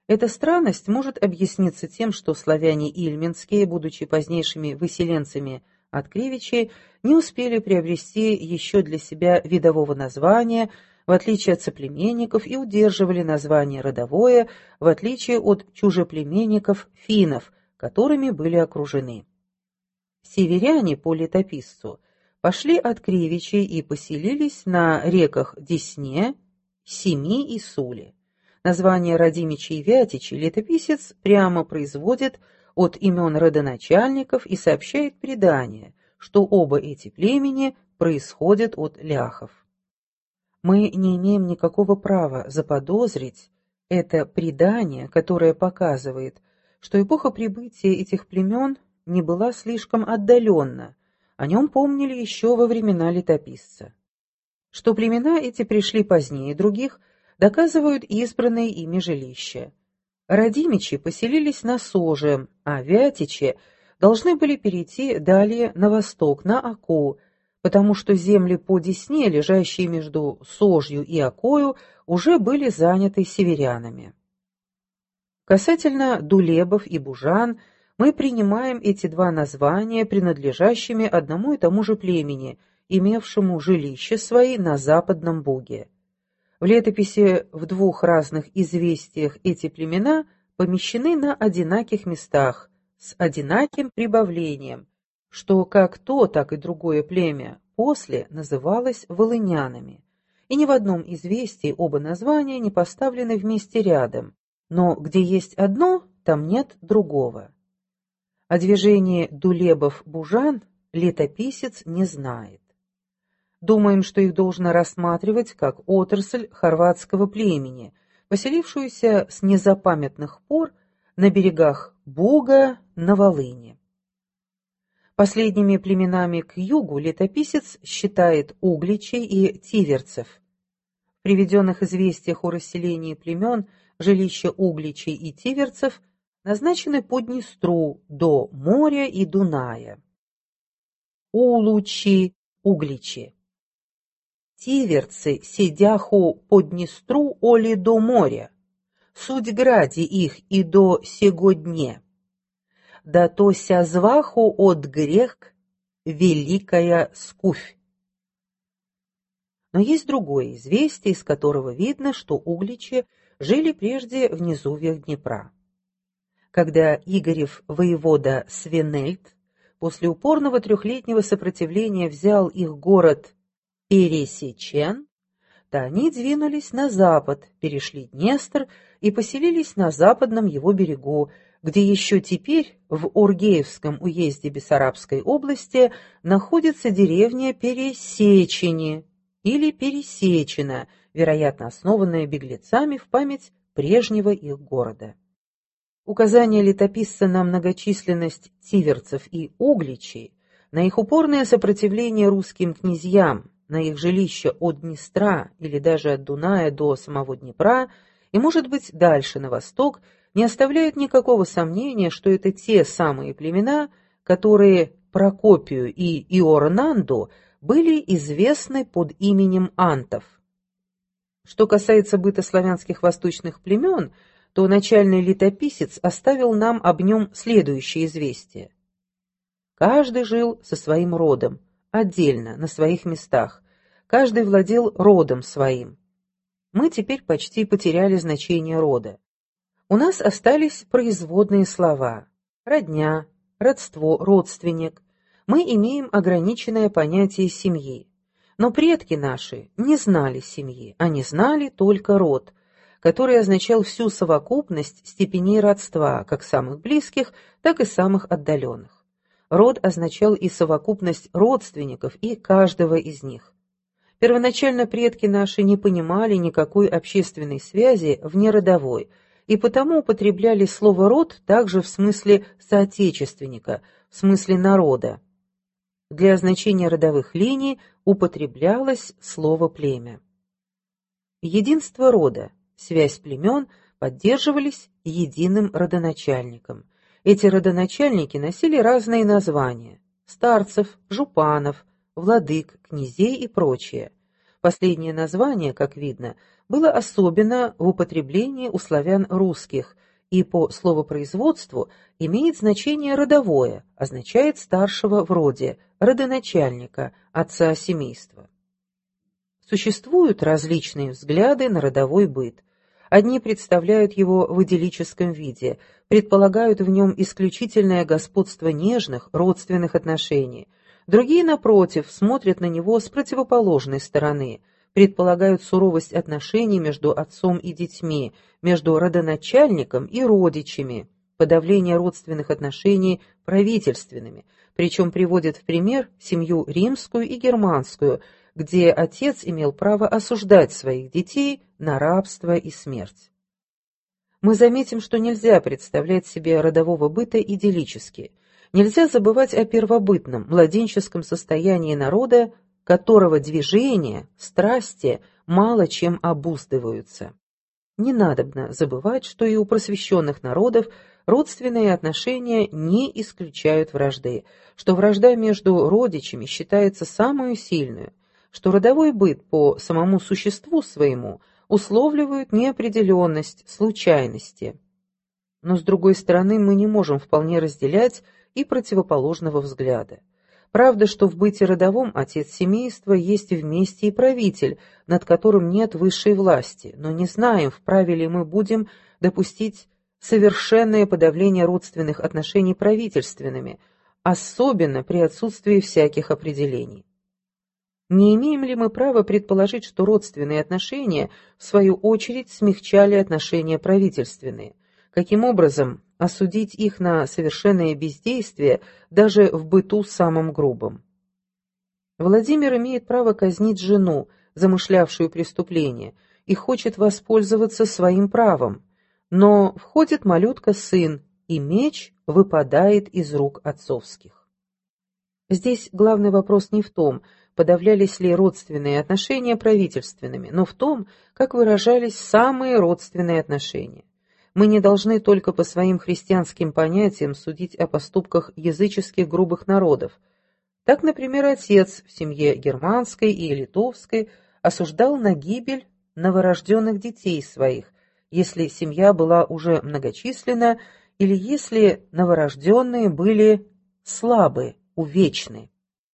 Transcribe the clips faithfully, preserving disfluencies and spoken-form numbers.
Эта странность может объясниться тем, что славяне ильменские, будучи позднейшими выселенцами от Кривичей, не успели приобрести еще для себя видового названия, в отличие от соплеменников, и удерживали название родовое, в отличие от чужеплеменников финнов, которыми были окружены. Северяне по летописцу пошли от Кривичей и поселились на реках Десне, Семи и Суле. Название Радимичи и Вятичи летописец прямо производит от имен родоначальников и сообщает предание, что оба эти племени происходят от ляхов. Мы не имеем никакого права заподозрить это предание, которое показывает, что эпоха прибытия этих племен не была слишком отдаленна, о нем помнили еще во времена летописца. Что племена эти пришли позднее других, доказывают избранные ими жилища. Радимичи поселились на Соже, а Вятичи должны были перейти далее на восток, на Оку, потому что земли по Десне, лежащие между Сожью и Окою, уже были заняты северянами. Касательно Дулебов и Бужан, мы принимаем эти два названия принадлежащими одному и тому же племени, имевшему жилища свои на Западном Буге. В летописи в двух разных известиях эти племена помещены на одинаких местах, с одинаким прибавлением, что как то, так и другое племя после называлось волынянами, и ни в одном известии оба названия не поставлены вместе рядом, но где есть одно, там нет другого. О движении Дулебов-Бужан летописец не знает. Думаем, что их должно рассматривать как отрасль хорватского племени, поселившуюся с незапамятных пор на берегах Буга на Волыни. Последними племенами к югу летописец считает угличей и тиверцев. В приведенных известиях о расселении племен жилища угличей и тиверцев назначены по Днестру до моря и Дуная. Улучи, угличи. Тиверцы сидяху по Днестру оли до моря, суть гради их и до сего дне. Да то ся зваху от грех великая скуфь. Но есть другое известие, из которого видно, что угличи жили прежде в низовьях Днепра. Когда Игорев воевода Свенельд после упорного трехлетнего сопротивления взял их город Пересечен, то они двинулись на запад, перешли Днестр и поселились на западном его берегу, где еще теперь в Ургеевском уезде Бессарабской области находится деревня Пересечени или Пересечина, вероятно, основанная беглецами в память прежнего их города. Указание летописца на многочисленность тиверцев и угличей, на их упорное сопротивление русским князьям, на их жилища от Днестра или даже от Дуная до самого Днепра и, может быть, дальше на восток, не оставляет никакого сомнения, что это те самые племена, которые Прокопию и Иорнанду были известны под именем антов. Что касается быта славянских восточных племен, то начальный летописец оставил нам об нем следующее известие. Каждый жил со своим родом, отдельно, на своих местах. Каждый владел родом своим. Мы теперь почти потеряли значение рода. У нас остались производные слова: родня, родство, родственник. Мы имеем ограниченное понятие семьи. Но предки наши не знали семьи, они знали только род, который означал всю совокупность степеней родства, как самых близких, так и самых отдаленных. Род означал и совокупность родственников и каждого из них. Первоначально предки наши не понимали никакой общественной связи внеродовой, и потому употребляли слово «род» также в смысле соотечественника, в смысле народа. Для означения родовых линий употреблялось слово «племя». Единство рода, связь племен поддерживались единым родоначальником. Эти родоначальники носили разные названия – старцев, жупанов, владык, князей и прочее. Последнее название, как видно, было особенно в употреблении у славян русских и по словопроизводству имеет значение родовое, означает старшего в роде, родоначальника, отца семейства. Существуют различные взгляды на родовой быт. Одни представляют его в идиллическом виде, предполагают в нем исключительное господство нежных, родственных отношений. Другие, напротив, смотрят на него с противоположной стороны, предполагают суровость отношений между отцом и детьми, между родоначальником и родичами, подавление родственных отношений правительственными, причем приводят в пример семью римскую и германскую, где отец имел право осуждать своих детей на рабство и смерть. Мы заметим, что нельзя представлять себе родового быта идиллически. Нельзя забывать о первобытном, младенческом состоянии народа, которого движения, страсти мало чем обуздываются. Не надобно забывать, что и у просвещенных народов родственные отношения не исключают вражды, что вражда между родичами считается самую сильную, что родовой быт по самому существу своему условливают неопределенность, случайности. Но, с другой стороны, мы не можем вполне разделять и противоположного взгляда. Правда, что в быте родовом отец семейства есть вместе и правитель, над которым нет высшей власти, но не знаем, вправе ли мы будем допустить совершенное подавление родственных отношений правительственными, особенно при отсутствии всяких определений. Не имеем ли мы права предположить, что родственные отношения, в свою очередь, смягчали отношения правительственные? Каким образом осудить их на совершенное бездействие даже в быту самом грубом? Владимир имеет право казнить жену, замышлявшую преступление, и хочет воспользоваться своим правом, но входит малютка-сын, и меч выпадает из рук отцовских. Здесь главный вопрос не в том, подавлялись ли родственные отношения правительственными, но в том, как выражались самые родственные отношения. Мы не должны только по своим христианским понятиям судить о поступках языческих грубых народов. Так, например, отец в семье германской и литовской осуждал на гибель новорожденных детей своих, если семья была уже многочисленна или если новорожденные были слабы, увечны.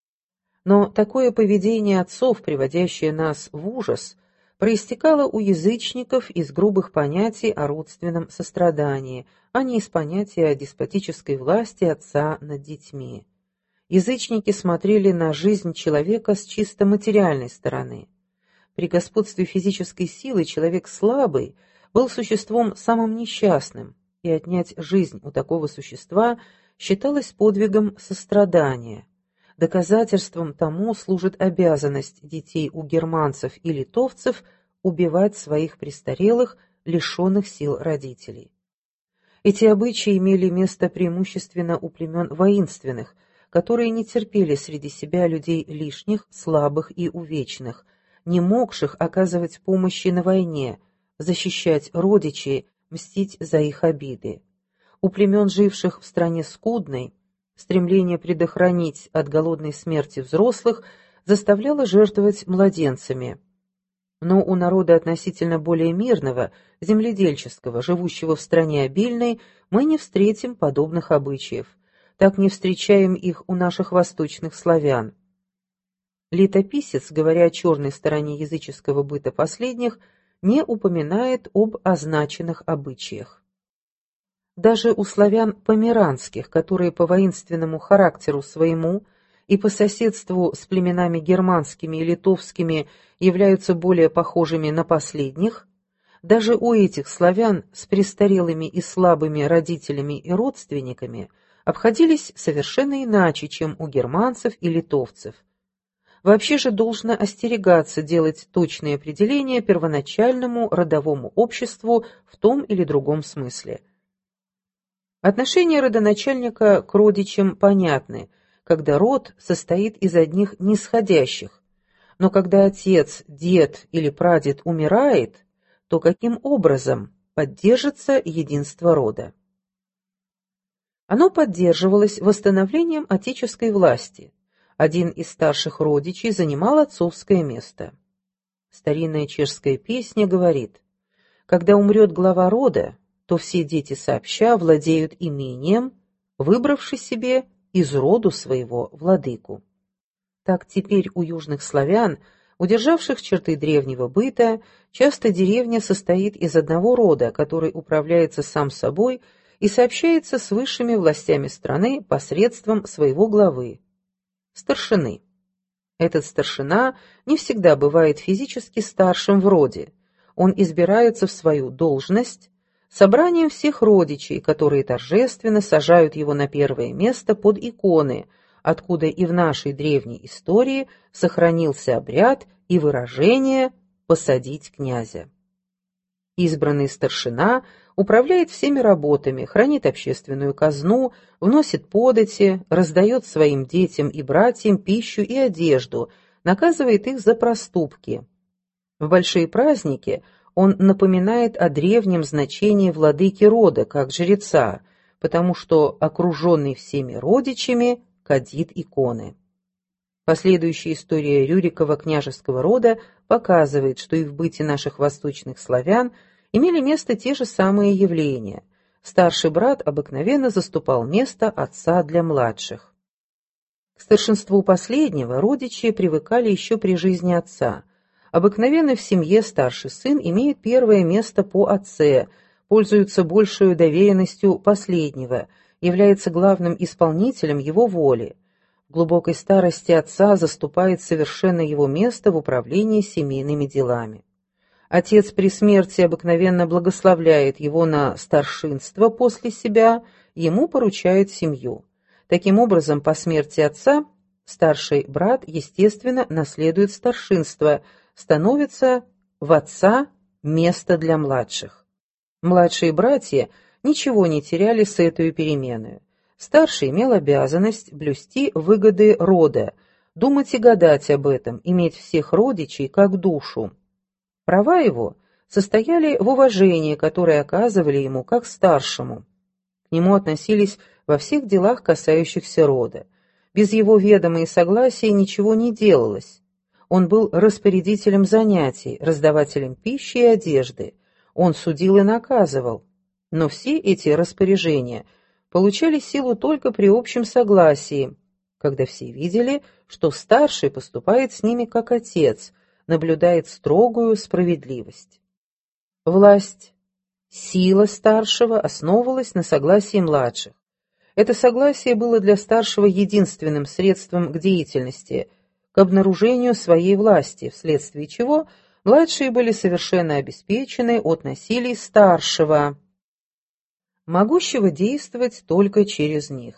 Но такое поведение отцов, приводящее нас в ужас, проистекало у язычников из грубых понятий о родственном сострадании, а не из понятия о деспотической власти отца над детьми. Язычники смотрели на жизнь человека с чисто материальной стороны. При господстве физической силы человек слабый был существом самым несчастным, и отнять жизнь у такого существа считалось подвигом сострадания. Доказательством тому служит обязанность детей у германцев и литовцев убивать своих престарелых, лишенных сил родителей. Эти обычаи имели место преимущественно у племен воинственных, которые не терпели среди себя людей лишних, слабых и увечных, не могших оказывать помощи на войне, защищать родичей, мстить за их обиды. У племен, живших в стране скудной, стремление предохранить от голодной смерти взрослых заставляло жертвовать младенцами. Но у народа относительно более мирного, земледельческого, живущего в стране обильной, мы не встретим подобных обычаев. Так не встречаем их у наших восточных славян. Летописец, говоря о черной стороне языческого быта последних, не упоминает об означенных обычаях. Даже у славян померанских, которые по воинственному характеру своему и по соседству с племенами германскими и литовскими являются более похожими на последних, даже у этих славян с престарелыми и слабыми родителями и родственниками обходились совершенно иначе, чем у германцев и литовцев. Вообще же должно остерегаться делать точные определения первоначальному родовому обществу в том или другом смысле. Отношение родоначальника к родичам понятны, когда род состоит из одних нисходящих, но когда отец, дед или прадед умирает, то каким образом поддержится единство рода? Оно поддерживалось восстановлением отеческой власти. Один из старших родичей занимал отцовское место. Старинная чешская песня говорит: когда умрет глава рода, то все дети сообща владеют имением, выбравши себе из роду своего владыку. Так теперь у южных славян, удержавших черты древнего быта, часто деревня состоит из одного рода, который управляется сам собой и сообщается с высшими властями страны посредством своего главы – старшины. Этот старшина не всегда бывает физически старшим в роде. Он избирается в свою должность собранием всех родичей, которые торжественно сажают его на первое место под иконы, откуда и в нашей древней истории сохранился обряд и выражение «посадить князя». Избранный старшина управляет всеми работами, хранит общественную казну, вносит подати, раздает своим детям и братьям пищу и одежду, наказывает их за проступки. В большие праздники он напоминает о древнем значении владыки рода, как жреца, потому что, окруженный всеми родичами, кадит иконы. Последующая история Рюрикова княжеского рода показывает, что и в быте наших восточных славян имели место те же самые явления. Старший брат обыкновенно заступал место отца для младших. К старшинству последнего родичи привыкали еще при жизни отца. Обыкновенно в семье старший сын имеет первое место по отце, пользуется большей доверенностью последнего, является главным исполнителем его воли. В глубокой старости отца заступает совершенно его место в управлении семейными делами. Отец при смерти обыкновенно благословляет его на старшинство после себя, ему поручает семью. Таким образом, по смерти отца старший брат, естественно, наследует старшинство, становится в отца место для младших. Младшие братья ничего не теряли с этой переменой. Старший имел обязанность блюсти выгоды рода, думать и гадать об этом, иметь всех родичей как душу. Права его состояли в уважении, которое оказывали ему как старшему. К нему относились во всех делах, касающихся рода. Без его ведома и согласия ничего не делалось. Он был распорядителем занятий, раздавателем пищи и одежды. Он судил и наказывал. Но все эти распоряжения получали силу только при общем согласии, когда все видели, что старший поступает с ними как отец, наблюдает строгую справедливость. Власть, сила старшего основывалась на согласии младших. Это согласие было для старшего единственным средством к деятельности, к обнаружению своей власти, вследствие чего младшие были совершенно обеспечены от насилий старшего, могущего действовать только через них.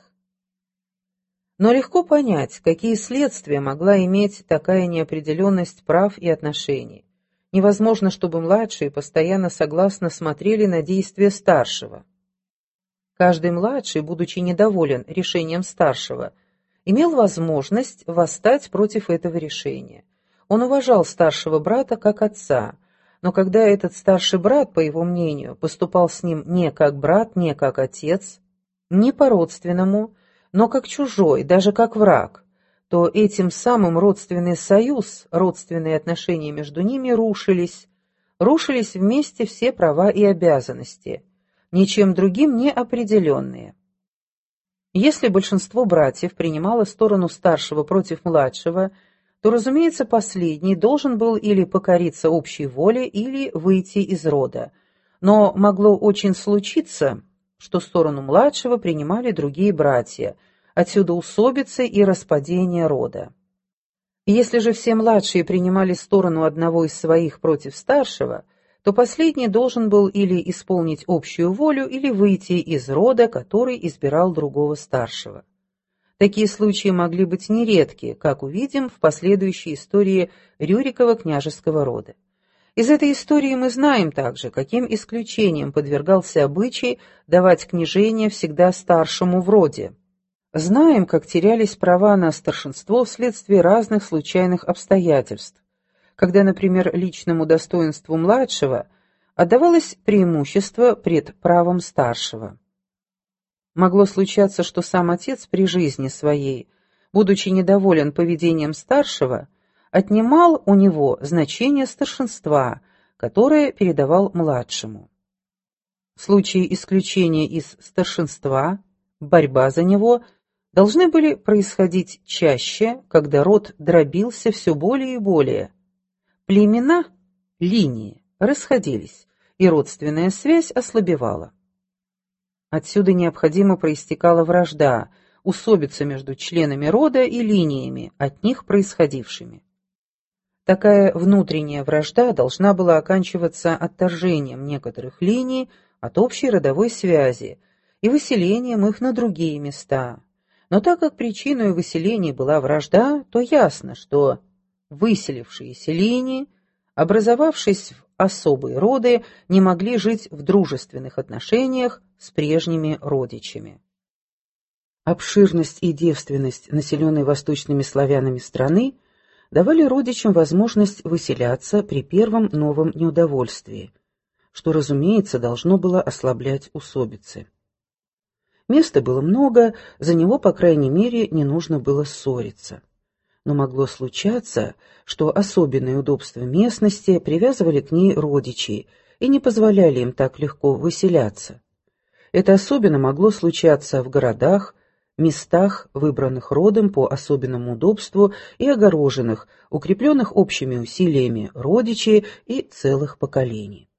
Но легко понять, какие следствия могла иметь такая неопределенность прав и отношений. Невозможно, чтобы младшие постоянно согласно смотрели на действия старшего. Каждый младший, будучи недоволен решением старшего, имел возможность восстать против этого решения. Он уважал старшего брата как отца, но когда этот старший брат, по его мнению, поступал с ним не как брат, не как отец, не по-родственному, но как чужой, даже как враг, то этим самым родственный союз, родственные отношения между ними рушились, рушились вместе все права и обязанности, ничем другим не определенные. Если большинство братьев принимало сторону старшего против младшего, то, разумеется, последний должен был или покориться общей воле, или выйти из рода. Но могло очень случиться, что сторону младшего принимали другие братья, отсюда усобица и распадение рода. Если же все младшие принимали сторону одного из своих против старшего, то последний должен был или исполнить общую волю, или выйти из рода, который избирал другого старшего. Такие случаи могли быть нередки, как увидим в последующей истории Рюрикова княжеского рода. Из этой истории мы знаем также, каким исключением подвергался обычай давать княжение всегда старшему в роде. Знаем, как терялись права на старшинство вследствие разных случайных обстоятельств, когда, например, личному достоинству младшего отдавалось преимущество пред правом старшего. Могло случаться, что сам отец при жизни своей, будучи недоволен поведением старшего, отнимал у него значение старшинства, которое передавал младшему. В случае исключения из старшинства, борьба за него должны были происходить чаще, когда род дробился все более и более. Племена, линии, расходились, и родственная связь ослабевала. Отсюда необходимо проистекала вражда, усобица между членами рода и линиями, от них происходившими. Такая внутренняя вражда должна была оканчиваться отторжением некоторых линий от общей родовой связи и выселением их на другие места. Но так как причиной выселения была вражда, то ясно, что выселившиеся линии, образовавшись в особые роды, не могли жить в дружественных отношениях с прежними родичами. Обширность и девственность населенной восточными славянами страны давали родичам возможность выселяться при первом новом неудовольствии, что, разумеется, должно было ослаблять усобицы. Места было много, за него, по крайней мере, не нужно было ссориться. Но могло случаться, что особенные удобства местности привязывали к ней родичей и не позволяли им так легко выселяться. Это особенно могло случаться в городах, местах, выбранных родом по особенному удобству и огороженных, укрепленных общими усилиями родичей и целых поколений.